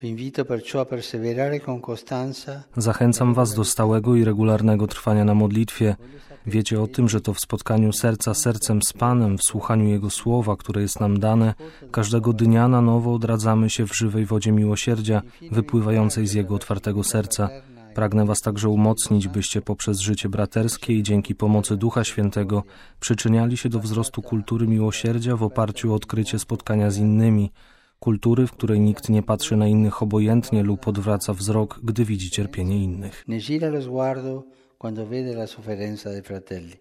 Zachęcam Was do stałego i regularnego trwania na modlitwie. Wiecie o tym, że to w spotkaniu serca sercem z Panem, w słuchaniu Jego słowa, które jest nam dane, każdego dnia na nowo odradzamy się w żywej wodzie miłosierdzia, wypływającej z Jego otwartego serca. Pragnę Was także umocnić, byście poprzez życie braterskie i dzięki pomocy Ducha Świętego przyczyniali się do wzrostu kultury miłosierdzia w oparciu o odkrycie spotkania z innymi, kultury, w której nikt nie patrzy na innych obojętnie lub odwraca wzrok, gdy widzi cierpienie innych.